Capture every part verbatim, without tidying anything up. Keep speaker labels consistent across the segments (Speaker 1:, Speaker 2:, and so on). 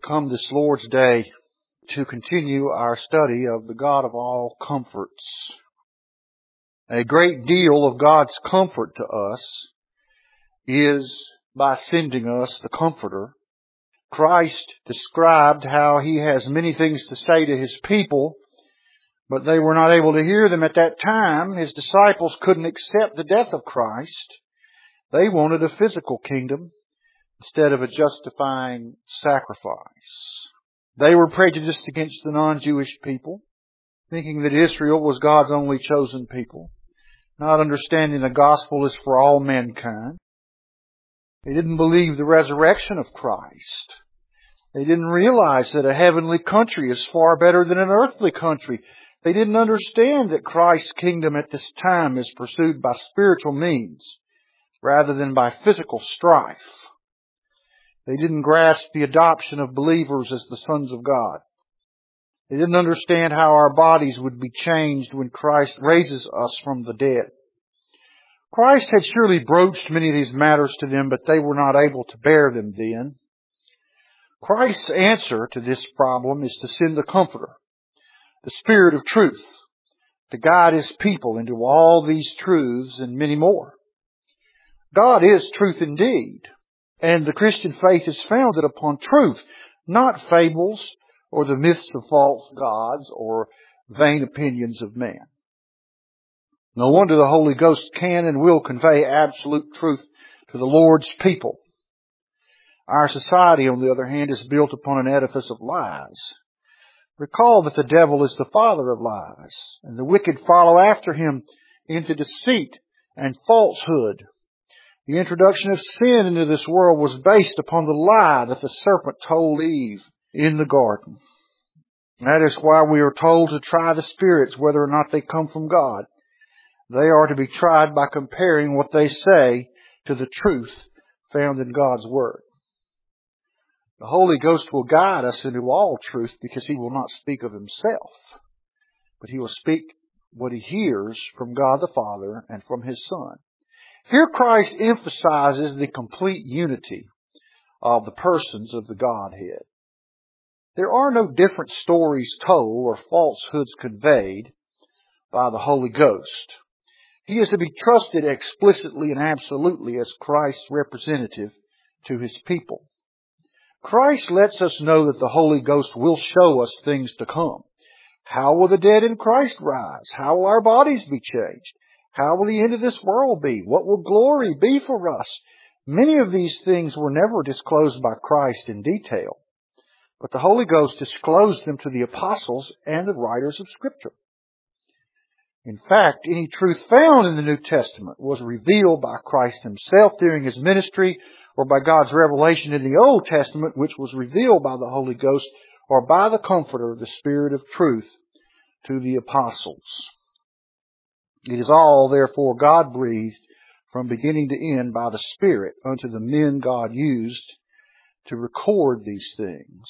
Speaker 1: come this Lord's Day to continue our study of the God of all comforts. A great deal of God's comfort to us is by sending us the Comforter. Christ described how He has many things to say to His people, but they were not able to hear them at that time. His disciples couldn't accept the death of Christ. They wanted a physical kingdom instead of a justifying sacrifice. They were prejudiced against the non-Jewish people, thinking that Israel was God's only chosen people, not understanding the gospel is for all mankind. They didn't believe the resurrection of Christ. They didn't realize that a heavenly country is far better than an earthly country. They didn't understand that Christ's kingdom at this time is pursued by spiritual means rather than by physical strife. They didn't grasp the adoption of believers as the sons of God. They didn't understand how our bodies would be changed when Christ raises us from the dead. Christ had surely broached many of these matters to them, but they were not able to bear them then. Christ's answer to this problem is to send the Comforter, the Spirit of truth, to guide His people into all these truths and many more. God is truth indeed, and the Christian faith is founded upon truth, not fables or the myths of false gods or vain opinions of man. No wonder the Holy Ghost can and will convey absolute truth to the Lord's people. Our society, on the other hand, is built upon an edifice of lies. Recall that the devil is the father of lies, and the wicked follow after him into deceit and falsehood. The introduction of sin into this world was based upon the lie that the serpent told Eve in the garden. That is why we are told to try the spirits whether or not they come from God. They are to be tried by comparing what they say to the truth found in God's Word. The Holy Ghost will guide us into all truth because He will not speak of Himself, but He will speak what He hears from God the Father and from His Son. Here Christ emphasizes the complete unity of the persons of the Godhead. There are no different stories told or falsehoods conveyed by the Holy Ghost. He is to be trusted explicitly and absolutely as Christ's representative to His people. Christ lets us know that the Holy Ghost will show us things to come. How will the dead in Christ rise? How will our bodies be changed? How will the end of this world be? What will glory be for us? Many of these things were never disclosed by Christ in detail, but the Holy Ghost disclosed them to the apostles and the writers of Scripture. In fact, any truth found in the New Testament was revealed by Christ Himself during His ministry, or by God's revelation in the Old Testament, which was revealed by the Holy Ghost, or by the Comforter, the Spirit of truth, to the apostles. It is all, therefore, God-breathed from beginning to end by the Spirit unto the men God used to record these things.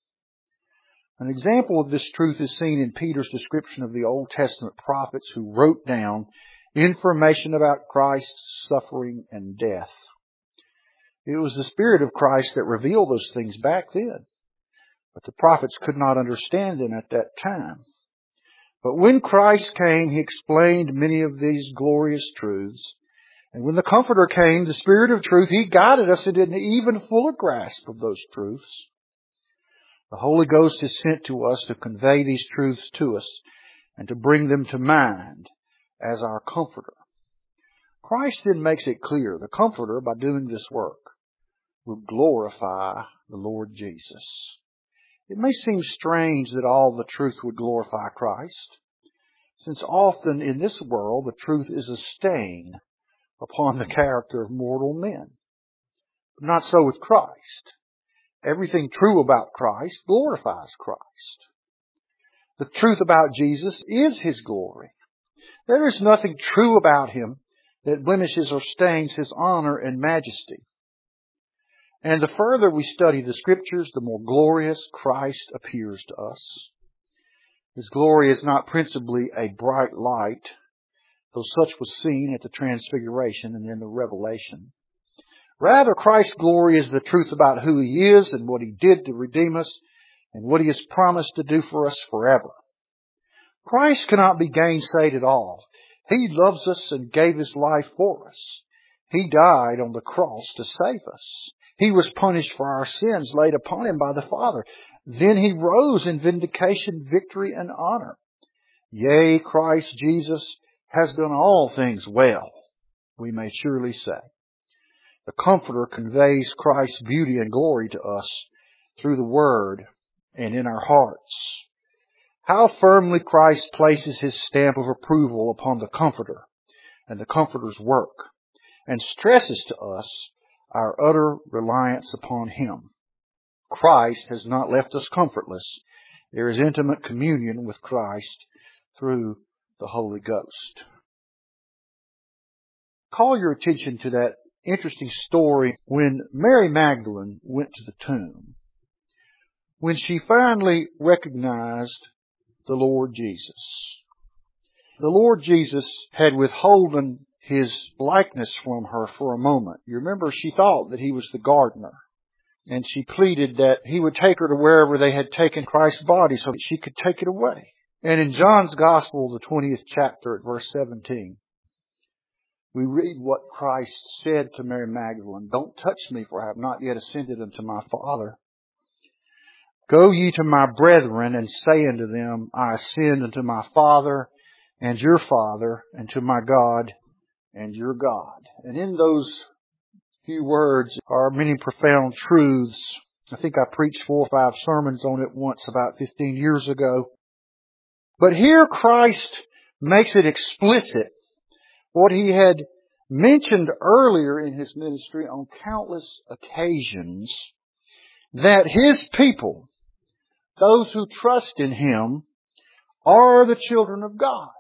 Speaker 1: An example of this truth is seen in Peter's description of the Old Testament prophets who wrote down information about Christ's suffering and death. It was the Spirit of Christ that revealed those things back then, but the prophets could not understand them at that time. But when Christ came, He explained many of these glorious truths. And when the Comforter came, the Spirit of truth, He guided us into an even fuller grasp of those truths. The Holy Ghost is sent to us to convey these truths to us and to bring them to mind as our Comforter. Christ then makes it clear the Comforter, by doing this work, will glorify the Lord Jesus. It may seem strange that all the truth would glorify Christ, since often in this world the truth is a stain upon the character of mortal men. But not so with Christ. Everything true about Christ glorifies Christ. The truth about Jesus is His glory. There is nothing true about Him that blemishes or stains His honor and majesty. And the further we study the Scriptures, the more glorious Christ appears to us. His glory is not principally a bright light, though such was seen at the Transfiguration and in the Revelation. Rather, Christ's glory is the truth about who He is and what He did to redeem us and what He has promised to do for us forever. Christ cannot be gainsaid at all. He loves us and gave His life for us. He died on the cross to save us. He was punished for our sins laid upon Him by the Father. Then He rose in vindication, victory, and honor. Yea, Christ Jesus has done all things well, we may surely say. The Comforter conveys Christ's beauty and glory to us through the Word and in our hearts. How firmly Christ places His stamp of approval upon the Comforter and the Comforter's work, and stresses to us our utter reliance upon Him. Christ has not left us comfortless. There is intimate communion with Christ through the Holy Ghost. Call your attention to that interesting story when Mary Magdalene went to the tomb. When she finally recognized the Lord Jesus. The Lord Jesus had withholden His likeness from her for a moment. You remember, she thought that He was the gardener. And she pleaded that He would take her to wherever they had taken Christ's body so that she could take it away. And in John's Gospel, the twentieth chapter at verse seventeen, we read what Christ said to Mary Magdalene, "Don't touch me, for I have not yet ascended unto my Father. Go ye to my brethren, and say unto them, I ascend unto my Father and your Father, and to my God and your God." And in those few words are many profound truths. I think I preached four or five sermons on it once about fifteen years ago. But here Christ makes it explicit what He had mentioned earlier in His ministry on countless occasions, that His people, those who trust in Him, are the children of God.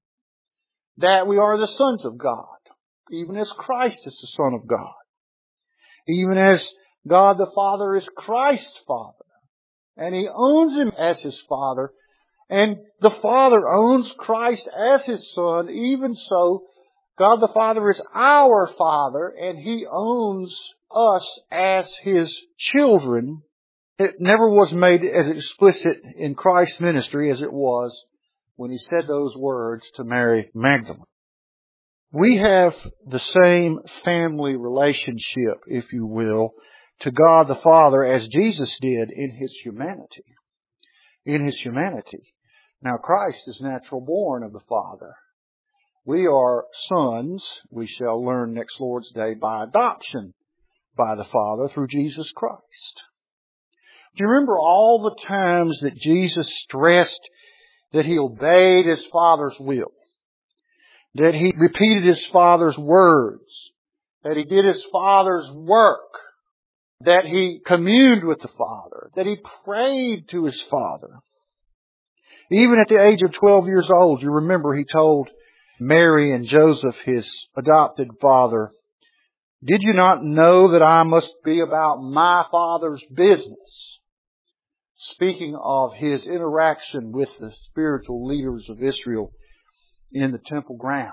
Speaker 1: That we are the sons of God, even as Christ is the Son of God. Even as God the Father is Christ's Father, and He owns Him as His Father, and the Father owns Christ as His Son, even so, God the Father is our Father, and He owns us as His children. It never was made as explicit in Christ's ministry as it was when He said those words to Mary Magdalene. We have the same family relationship, if you will, to God the Father as Jesus did in His humanity. In His humanity. Now Christ is natural born of the Father. We are sons, we shall learn next Lord's Day, by adoption by the Father through Jesus Christ. Do you remember all the times that Jesus stressed that He obeyed His Father's will? That He repeated His Father's words? That He did His Father's work? That He communed with the Father? That He prayed to His Father? Even at the age of twelve years old, you remember He told Mary and Joseph, His adopted father, "Did you not know that I must be about my Father's business?" Speaking of His interaction with the spiritual leaders of Israel in the temple grounds,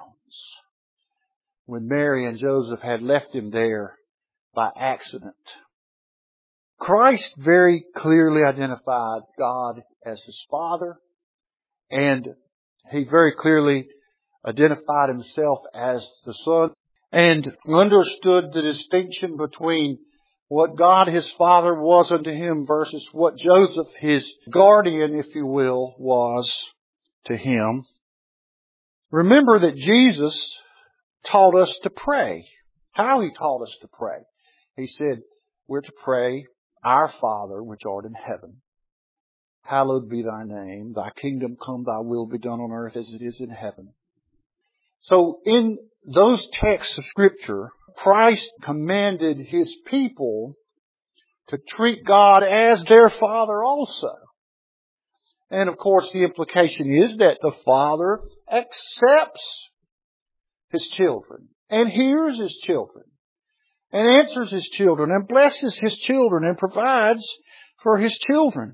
Speaker 1: when Mary and Joseph had left Him there by accident. Christ very clearly identified God as His Father, and He very clearly identified Himself as the Son, and understood the distinction between what God His Father was unto Him versus what Joseph, His guardian, if you will, was to Him. Remember that Jesus taught us to pray. How He taught us to pray. He said, we're to pray, "Our Father, which art in heaven, hallowed be Thy name. Thy kingdom come, Thy will be done on earth as it is in heaven." So in those texts of Scripture, Christ commanded His people to treat God as their Father also. And of course the implication is that the Father accepts His children and hears His children and answers His children and blesses His children and provides for His children.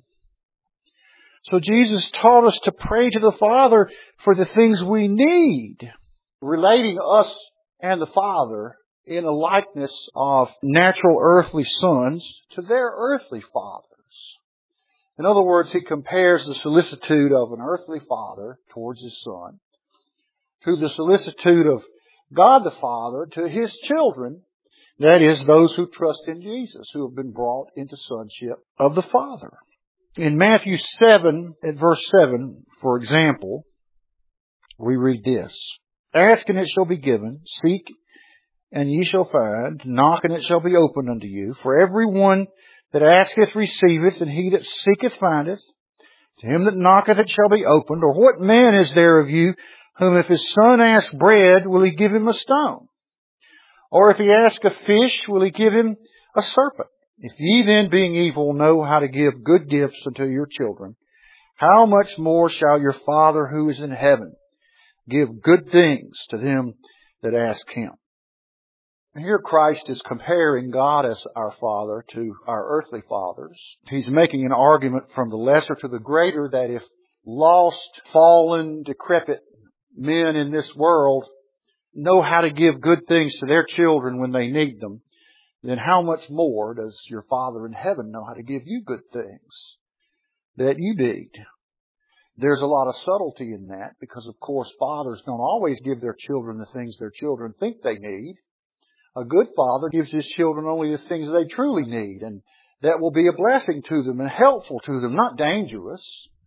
Speaker 1: So Jesus taught us to pray to the Father for the things we need, relating us and the Father in a likeness of natural earthly sons to their earthly fathers. In other words, he compares the solicitude of an earthly father towards his son to the solicitude of God the Father to His children, that is, those who trust in Jesus, who have been brought into sonship of the Father. In Matthew seven, at verse seven, for example, we read this: "Ask and it shall be given, seek and ye shall find, knock and it shall be opened unto you. For every one that asketh receiveth, and he that seeketh findeth. To him that knocketh it shall be opened. Or what man is there of you, whom if his son ask bread, will he give him a stone? Or if he ask a fish, will he give him a serpent? If ye then, being evil, know how to give good gifts unto your children, how much more shall your Father who is in heaven give good things to them that ask Him?" Here Christ is comparing God as our Father to our earthly fathers. He's making an argument from the lesser to the greater, that if lost, fallen, decrepit men in this world know how to give good things to their children when they need them, then how much more does your Father in heaven know how to give you good things that you need? There's a lot of subtlety in that, because of course fathers don't always give their children the things their children think they need. A good father gives his children only the things they truly need, and that will be a blessing to them and helpful to them, not dangerous.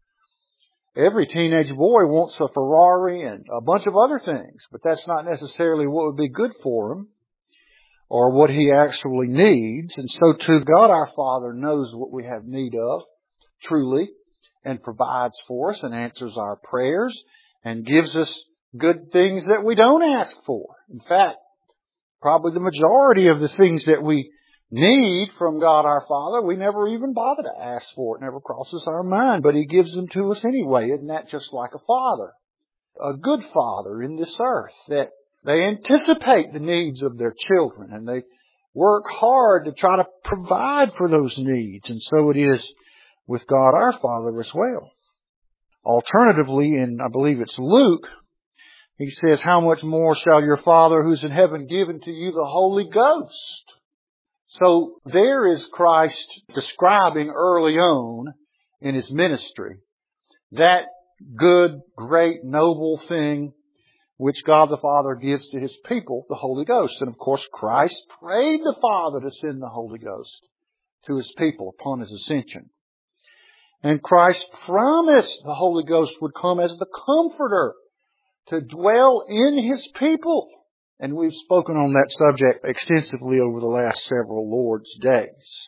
Speaker 1: Every teenage boy wants a Ferrari and a bunch of other things, but that's not necessarily what would be good for him or what he actually needs. And so too, God our Father knows what we have need of, truly, and provides for us and answers our prayers and gives us good things that we don't ask for. In fact, probably the majority of the things that we need from God our Father, we never even bother to ask for. It never crosses our mind, but He gives them to us anyway. Isn't that just like a father? A good father in this earth, that they anticipate the needs of their children and they work hard to try to provide for those needs. And so it is with God our Father as well. Alternatively, in I believe it's Luke, He says, "How much more shall your Father who's in heaven give unto you the Holy Ghost?" So there is Christ describing early on in His ministry that good, great, noble thing which God the Father gives to His people, the Holy Ghost. And of course Christ prayed the Father to send the Holy Ghost to His people upon His ascension. And Christ promised the Holy Ghost would come as the Comforter to dwell in His people. And we've spoken on that subject extensively over the last several Lord's days.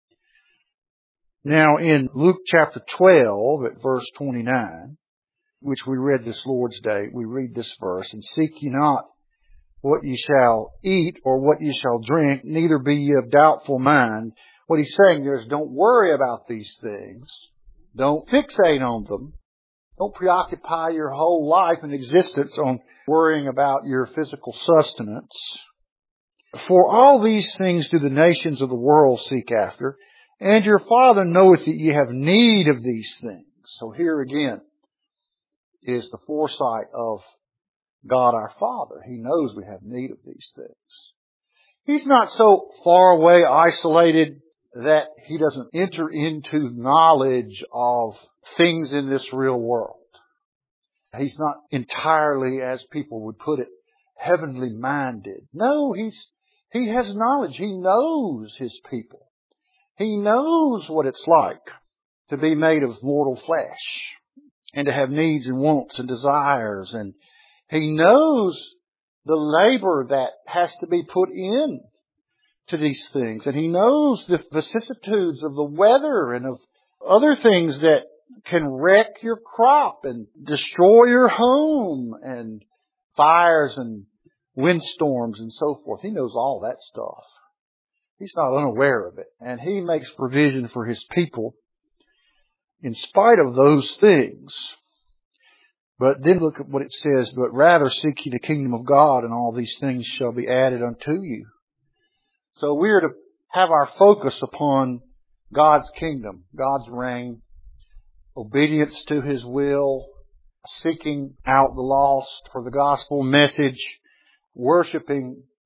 Speaker 1: Now in Luke chapter twelve at verse twenty-nine, which we read this Lord's Day, we read this verse: "And seek ye not what ye shall eat or what ye shall drink, neither be ye of doubtful mind." What He's saying there is, don't worry about these things. Don't fixate on them. Don't preoccupy your whole life and existence on worrying about your physical sustenance. "For all these things do the nations of the world seek after, and your Father knoweth that ye have need of these things." So here again is the foresight of God our Father. He knows we have need of these things. He's not so far away, isolated, that He doesn't enter into knowledge of things in this real world. He's not entirely, as people would put it, heavenly minded. No, he's, He has knowledge. He knows His people. He knows what it's like to be made of mortal flesh and to have needs and wants and desires. And He knows the labor that has to be put in to these things. And He knows the vicissitudes of the weather and of other things that can wreck your crop and destroy your home, and fires and windstorms and so forth. He knows all that stuff. He's not unaware of it. And He makes provision for His people in spite of those things. But then look at what it says: "But rather seek ye the kingdom of God, and all these things shall be added unto you." So we are to have our focus upon God's kingdom, God's reign, obedience to His will, seeking out the lost for the gospel message, worshiping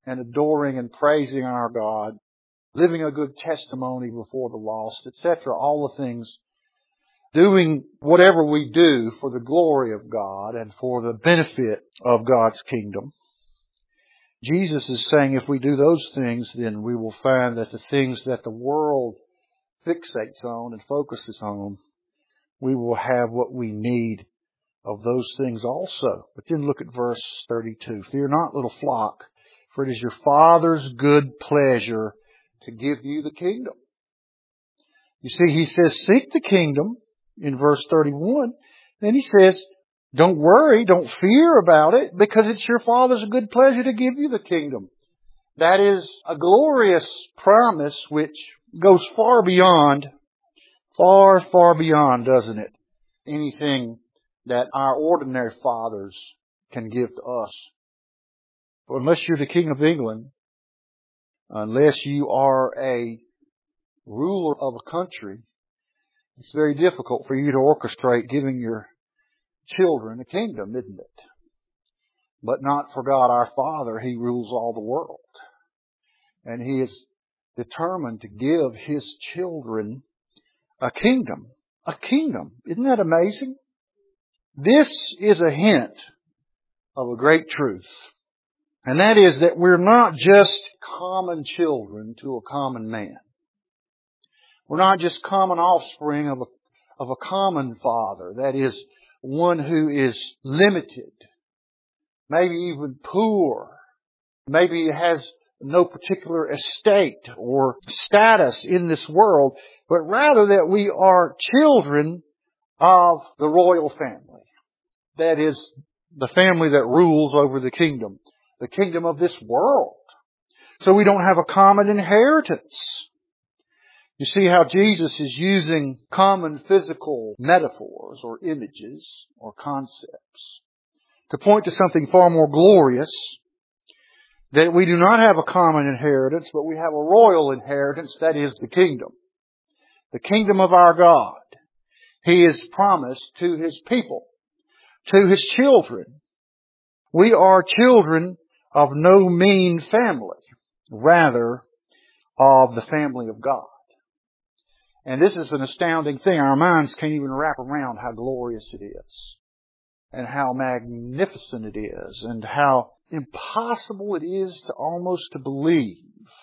Speaker 1: and adoring and praising our God, living a good testimony before the lost, et cetera. All the things, doing whatever we do for the glory of God and for the benefit of God's kingdom. Jesus is saying if we do those things, then we will find that the things that the world fixates on and focuses on, we will have what we need of those things also. But then look at verse thirty-two. Fear not, little flock, for it is your Father's good pleasure to give you the kingdom. You see, He says, seek the kingdom in verse thirty-one. Then He says, don't worry, don't fear about it, because it's your Father's good pleasure to give you the kingdom. That is a glorious promise which goes far beyond, far, far beyond, doesn't it, anything that our ordinary fathers can give to us. For unless you're the King of England, unless you are a ruler of a country, it's very difficult for you to orchestrate giving your children a kingdom, isn't it? But not for God our Father. He rules all the world. And He is determined to give His children a kingdom. A kingdom. Isn't that amazing? This is a hint of a great truth. And that is that we're not just common children to a common man. We're not just common offspring of a, of a common father. That is, one who is limited, maybe even poor, maybe has no particular estate or status in this world, but rather that we are children of the royal family. That is, the family that rules over the kingdom, the kingdom of this world. So we don't have a common inheritance. You see how Jesus is using common physical metaphors or images or concepts to point to something far more glorious, that we do not have a common inheritance, but we have a royal inheritance, that is the kingdom. The kingdom of our God. He is promised to His people, to His children. We are children of no mean family, rather of the family of God. And this is an astounding thing. Our minds can't even wrap around how glorious it is, and how magnificent it is, and how impossible it is to almost to believe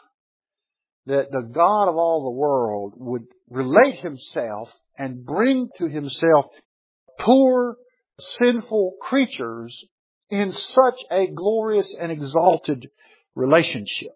Speaker 1: that the God of all the world would relate Himself and bring to Himself poor, sinful creatures in such a glorious and exalted relationship.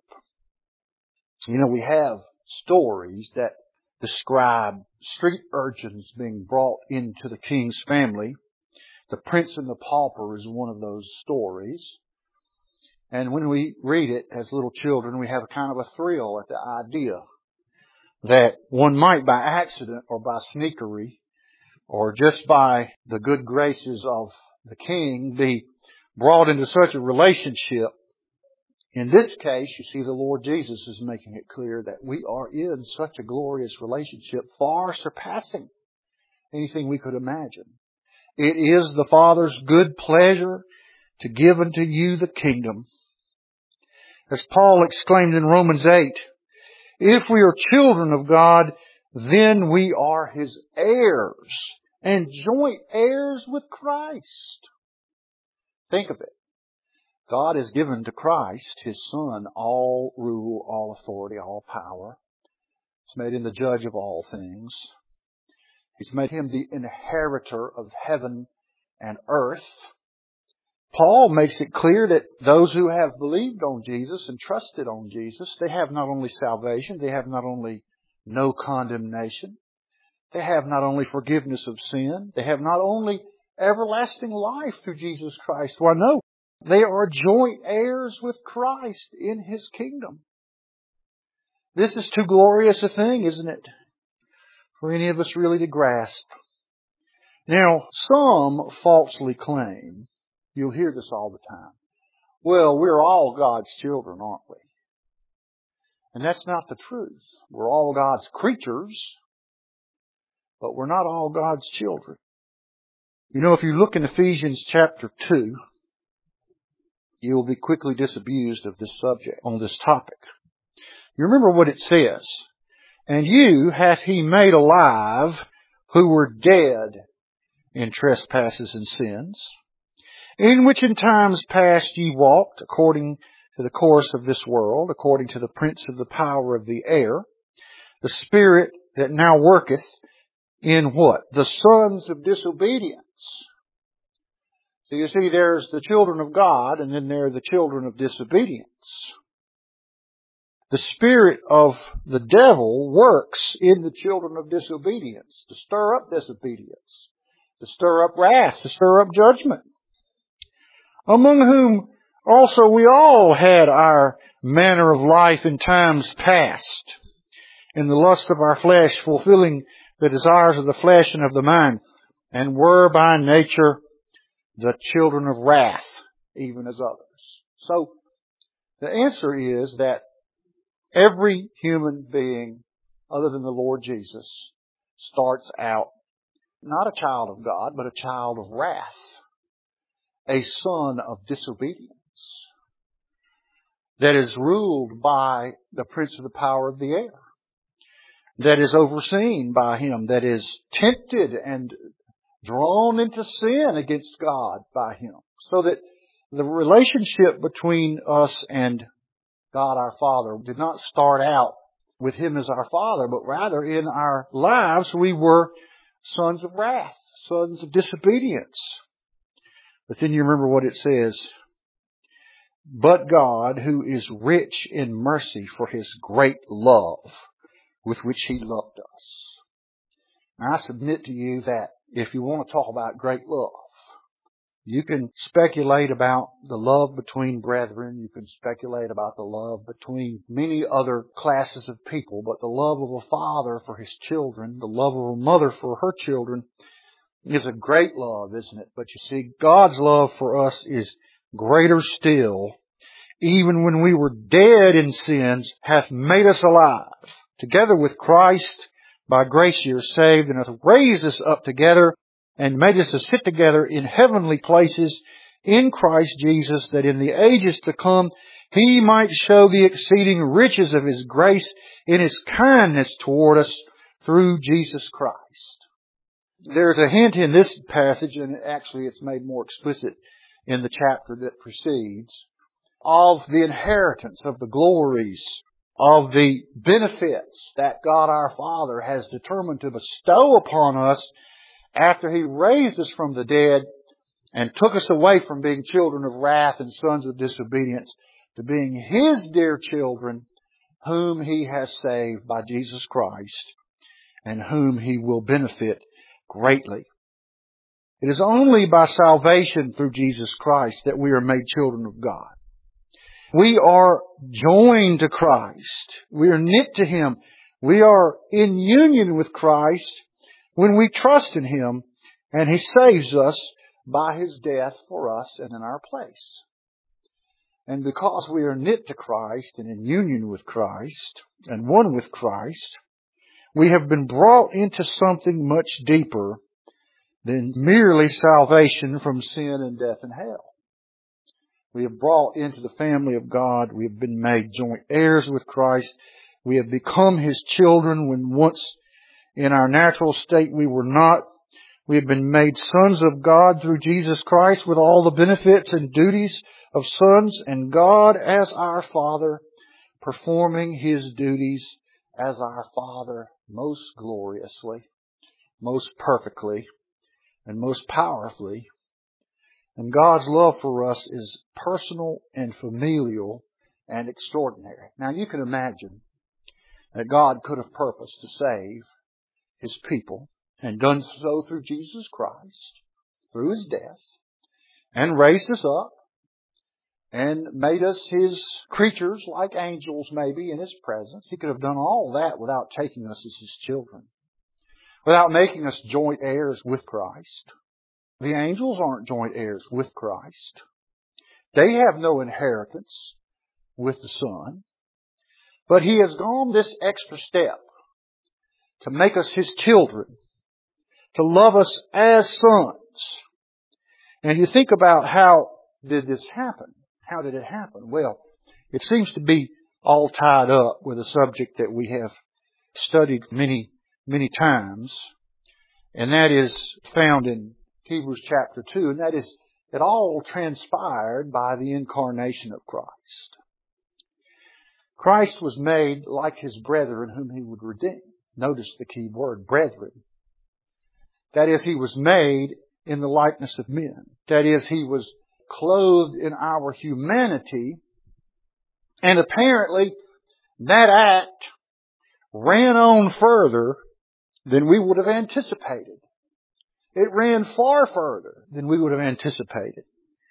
Speaker 1: You know, we have stories that describe street urchins being brought into the king's family. The Prince and the Pauper is one of those stories. And when we read it as little children, we have a kind of a thrill at the idea that one might by accident or by sneakery or just by the good graces of the king be brought into such a relationship. In this case, you see, the Lord Jesus is making it clear that we are in such a glorious relationship, far surpassing anything we could imagine. It is the Father's good pleasure to give unto you the kingdom. As Paul exclaimed in Romans eight, if we are children of God, then we are His heirs and joint heirs with Christ. Think of it. God has given to Christ, His Son, all rule, all authority, all power. He's made Him the judge of all things. He's made Him the inheritor of heaven and earth. Paul makes it clear that those who have believed on Jesus and trusted on Jesus, they have not only salvation, they have not only no condemnation, they have not only forgiveness of sin, they have not only everlasting life through Jesus Christ. Why, no, they are joint heirs with Christ in His kingdom. This is too glorious a thing, isn't it, for any of us really to grasp. Now, some falsely claim, you'll hear this all the time, well, we're all God's children, aren't we? And that's not the truth. We're all God's creatures, but we're not all God's children. You know, if you look in Ephesians chapter two, you will be quickly disabused of this subject, on this topic. You remember what it says. And you hath he made alive who were dead in trespasses and sins, in which in times past ye walked according to the course of this world, according to the prince of the power of the air, the spirit that now worketh in what? The sons of disobedience. So you see, there's the children of God, and then there are the children of disobedience. The spirit of the devil works in the children of disobedience to stir up disobedience, to stir up wrath, to stir up judgment. Among whom also we all had our manner of life in times past, in the lust of our flesh, fulfilling the desires of the flesh and of the mind, and were by nature the children of wrath, even as others. So the answer is that every human being, other than the Lord Jesus, starts out not a child of God, but a child of wrath, a son of disobedience, that is ruled by the prince of the power of the air, that is overseen by him, that is tempted and drawn into sin against God by him. So that the relationship between us and God our Father did not start out with him as our Father, but rather in our lives we were sons of wrath, sons of disobedience. But then you remember what it says. But God, who is rich in mercy for his great love with which he loved us. Now I submit to you that if you want to talk about great love, you can speculate about the love between brethren. You can speculate about the love between many other classes of people. But the love of a father for his children, the love of a mother for her children, is a great love, isn't it? But you see, God's love for us is greater still. Even when we were dead in sins, hath made us alive. Together with Christ, by grace ye are saved, and hath raised us up together, and made us to sit together in heavenly places in Christ Jesus, that in the ages to come He might show the exceeding riches of His grace in His kindness toward us through Jesus Christ. There's a hint in this passage, and actually it's made more explicit in the chapter that precedes, of the inheritance, of the glories, of the benefits that God our Father has determined to bestow upon us after He raised us from the dead and took us away from being children of wrath and sons of disobedience to being His dear children, whom He has saved by Jesus Christ and whom He will benefit greatly. It is only by salvation through Jesus Christ that we are made children of God. We are joined to Christ. We are knit to Him. We are in union with Christ when we trust in Him, and He saves us by His death for us and in our place. And because we are knit to Christ and in union with Christ and one with Christ, we have been brought into something much deeper than merely salvation from sin and death and hell. We have brought into the family of God. We have been made joint heirs with Christ. We have become His children when once in our natural state we were not. We have been made sons of God through Jesus Christ with all the benefits and duties of sons, and God as our Father, performing His duties as our Father most gloriously, most perfectly, and most powerfully. And God's love for us is personal and familial and extraordinary. Now you can imagine that God could have purposed to save His people and done so through Jesus Christ, through His death, and raised us up and made us His creatures like angels maybe in His presence. He could have done all that without taking us as His children, without making us joint heirs with Christ. The angels aren't joint heirs with Christ. They have no inheritance with the Son. But He has gone this extra step to make us His children, to love us as sons. And you think about how did this happen? How did it happen? Well, it seems to be all tied up with a subject that we have studied many, many times, and that is found in Hebrews chapter two, and that is, it all transpired by the incarnation of Christ. Christ was made like His brethren whom He would redeem. Notice the key word, brethren. That is, He was made in the likeness of men. That is, He was clothed in our humanity, and apparently that act ran on further than we would have anticipated. It ran far further than we would have anticipated.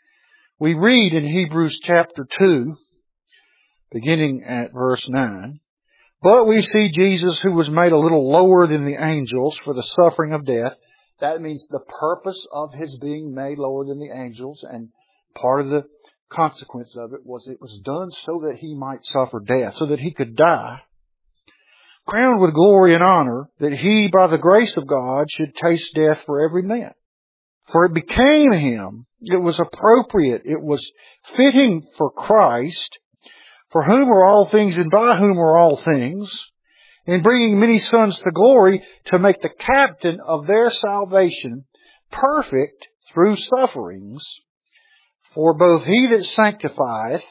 Speaker 1: We read in Hebrews chapter two, beginning at verse nine, "But we see Jesus, who was made a little lower than the angels for the suffering of death." That means the purpose of His being made lower than the angels, and part of the consequence of it was it was done so that He might suffer death, so that He could die. "Crowned with glory and honor, that He, by the grace of God, should taste death for every man. For it became Him, it was appropriate, it was fitting for Christ, for whom are all things and by whom are all things, in bringing many sons to glory, to make the captain of their salvation perfect through sufferings. For both He that sanctifieth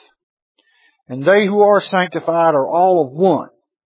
Speaker 1: and they who are sanctified are all of one."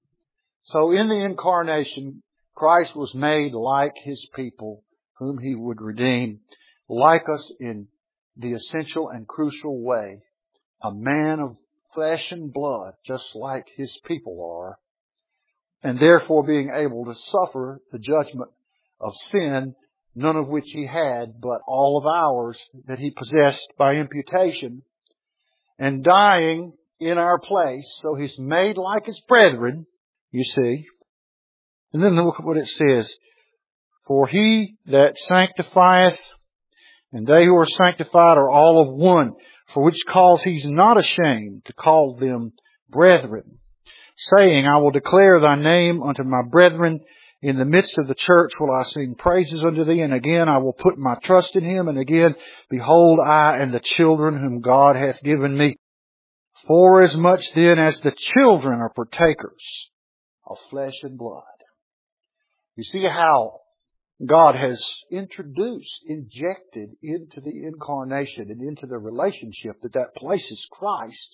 Speaker 1: So in the incarnation, Christ was made like His people whom He would redeem, like us in the essential and crucial way. A man of flesh and blood, just like His people are, and therefore being able to suffer the judgment of sin, none of which He had, but all of ours that He possessed by imputation, and dying in our place. So He's made like His brethren, you see. And then look at what it says. "For He that sanctifieth and they who are sanctified are all of one, for which cause He's not ashamed to call them brethren, saying, I will declare Thy name unto my brethren. In the midst of the church will I sing praises unto Thee. And again I will put my trust in Him. And again, behold, I and the children whom God hath given me. Forasmuch then as the children are partakers of flesh and blood." You see how God has introduced, injected into the incarnation and into the relationship that that places Christ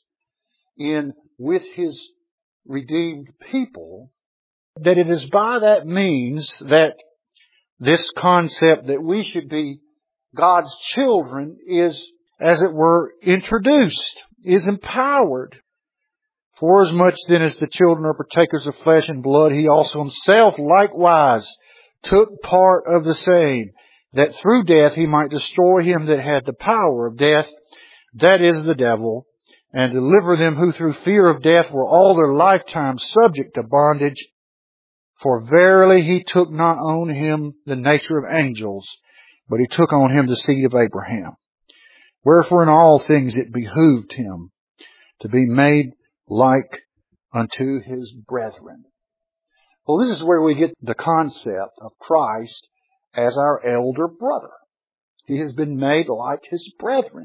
Speaker 1: in with His redeemed people, that it is by that means that this concept that we should be God's children is, as it were, introduced, is empowered. "Forasmuch then as the children are partakers of flesh and blood, He also Himself likewise took part of the same, that through death He might destroy him that had the power of death, that is the devil, and deliver them who through fear of death were all their lifetime subject to bondage. For verily He took not on Him the nature of angels, but He took on Him the seed of Abraham. Wherefore in all things it behooved Him to be made like unto His brethren." Well, this is where we get the concept of Christ as our elder brother. He has been made like His brethren.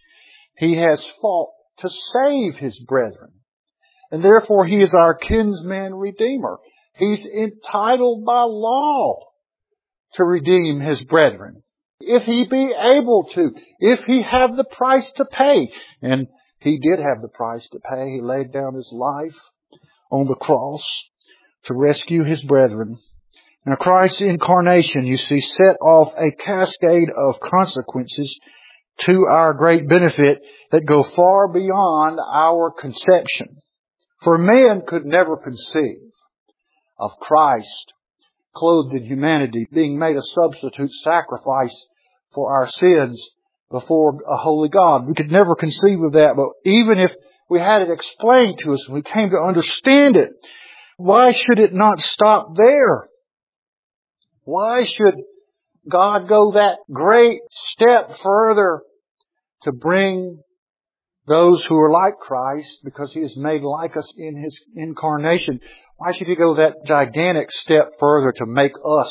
Speaker 1: He has fought to save His brethren. And therefore He is our kinsman redeemer. He's entitled by law to redeem His brethren. If He be able to, if He have the price to pay. And He did have the price to pay. He laid down His life on the cross to rescue His brethren. Now Christ's incarnation, you see, set off a cascade of consequences to our great benefit that go far beyond our conception. For man could never conceive of Christ clothed in humanity, being made a substitute sacrifice for our sins before a holy God. We could never conceive of that, but even if we had it explained to us and we came to understand it, why should it not stop there? Why should God go that great step further to bring those who are like Christ, because He is made like us in His incarnation? Why should He go that gigantic step further to make us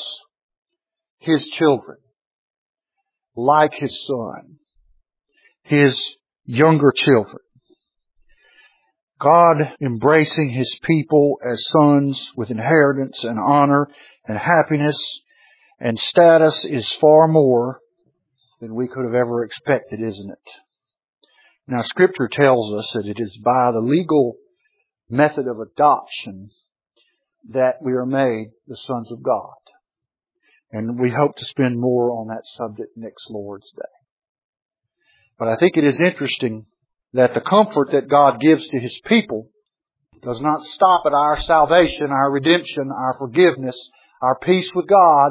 Speaker 1: His children, like His Son, His younger children. God embracing His people as sons with inheritance and honor and happiness and status is far more than we could have ever expected, isn't it? Now, Scripture tells us that it is by the legal method of adoption that we are made the sons of God. And we hope to spend more on that subject next Lord's Day. But I think it is interesting that the comfort that God gives to His people does not stop at our salvation, our redemption, our forgiveness, our peace with God.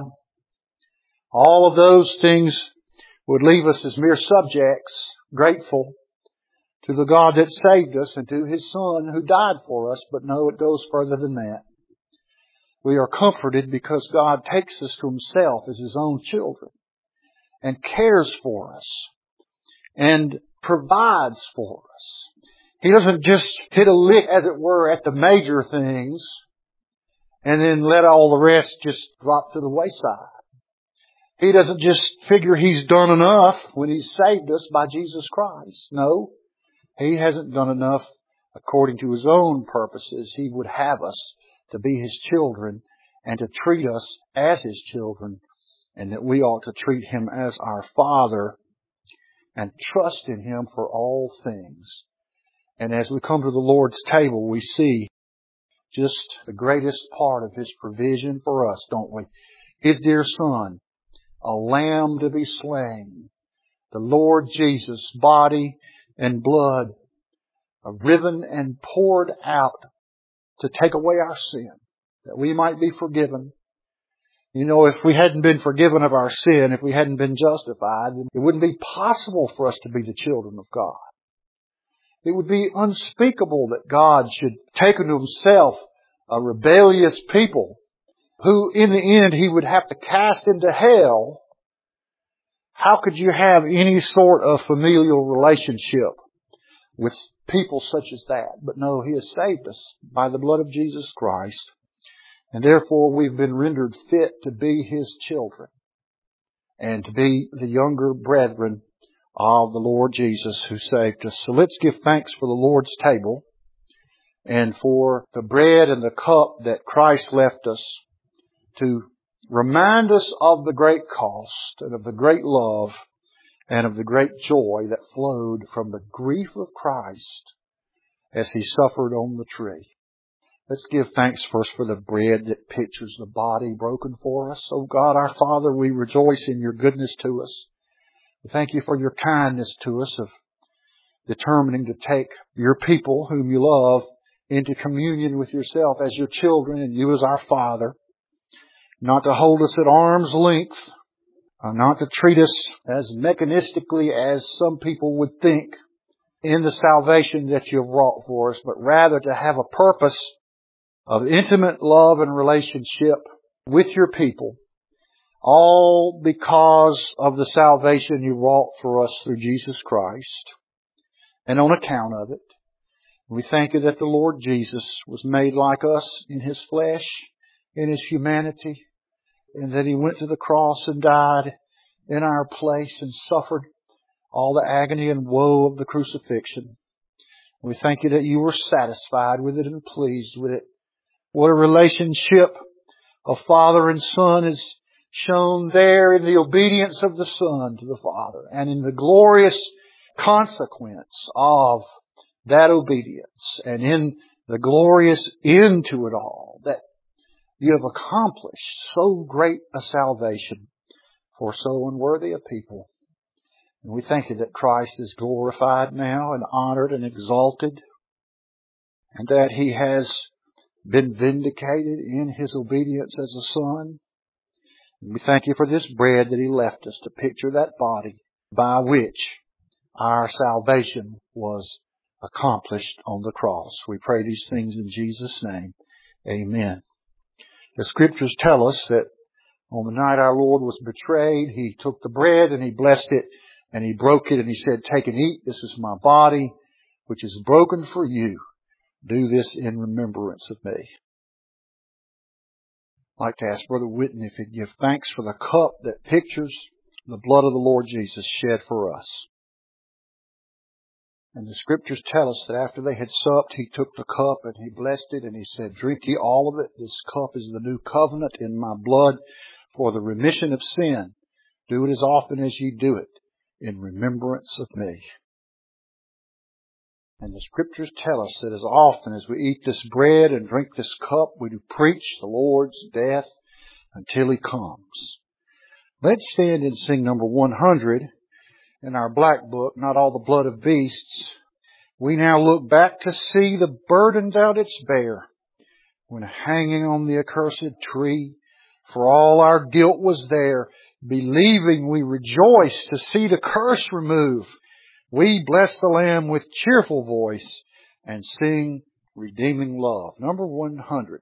Speaker 1: All of those things would leave us as mere subjects, grateful to the God that saved us and to His Son who died for us. But no, it goes further than that. We are comforted because God takes us to Himself as His own children and cares for us and provides for us. He doesn't just hit a lick, as it were, at the major things and then let all the rest just drop to the wayside. He doesn't just figure He's done enough when He's saved us by Jesus Christ. No, He hasn't done enough according to His own purposes. He would have us to be His children and to treat us as His children, and that we ought to treat Him as our Father and trust in Him for all things. And as we come to the Lord's table, we see just the greatest part of His provision for us, don't we? His dear Son, a lamb to be slain, the Lord Jesus, body and blood, riven and poured out to take away our sin, that we might be forgiven. You know, if we hadn't been forgiven of our sin, if we hadn't been justified, it wouldn't be possible for us to be the children of God. It would be unspeakable that God should take unto Himself a rebellious people who in the end He would have to cast into hell. How could you have any sort of familial relationship with people such as that? But no, He has saved us by the blood of Jesus Christ. And therefore we've been rendered fit to be His children and to be the younger brethren of the Lord Jesus who saved us. So let's give thanks for the Lord's table and for the bread and the cup that Christ left us to remind us of the great cost and of the great love and of the great joy that flowed from the grief of Christ as He suffered on the tree. Let's give thanks first for the bread that pictures the body broken for us. Oh God, our Father, we rejoice in Your goodness to us. We thank You for Your kindness to us of determining to take Your people whom You love into communion with Yourself as Your children and You as our Father. Not to hold us at arm's length, uh, not to treat us as mechanistically as some people would think in the salvation that You have wrought for us, but rather to have a purpose of intimate love and relationship with Your people, all because of the salvation You wrought for us through Jesus Christ, and on account of it. We thank You that the Lord Jesus was made like us in His flesh, in His humanity, and that He went to the cross and died in our place and suffered all the agony and woe of the crucifixion. We thank You that You were satisfied with it and pleased with it. What a relationship of Father and Son is shown there in the obedience of the Son to the Father and in the glorious consequence of that obedience and in the glorious end to it all, that You have accomplished so great a salvation for so unworthy a people. And we thank You that Christ is glorified now and honored and exalted, and that He has been vindicated in His obedience as a Son. And we thank You for this bread that He left us to picture that body by which our salvation was accomplished on the cross. We pray these things in Jesus' name. Amen. The Scriptures tell us that on the night our Lord was betrayed, He took the bread and He blessed it and He broke it and He said, "Take and eat. This is My body, which is broken for you. Do this in remembrance of Me." I'd like to ask Brother Whitten if he'd give thanks for the cup that pictures the blood of the Lord Jesus shed for us. And the Scriptures tell us that after they had supped, He took the cup and He blessed it and He said, "Drink ye all of it. This cup is the new covenant in my blood for the remission of sin. Do it as often as ye do it in remembrance of me." And the Scriptures tell us that as often as we eat this bread and drink this cup, we do preach the Lord's death until He comes. Let's stand and sing number one hundred in our black book, Not All the Blood of Beasts. We now look back to see the burdens thou didst bear when hanging on the accursed tree. For all our guilt was there. Believing we rejoice to see the curse removed. We bless the Lamb with cheerful voice and sing redeeming love. Number one hundred.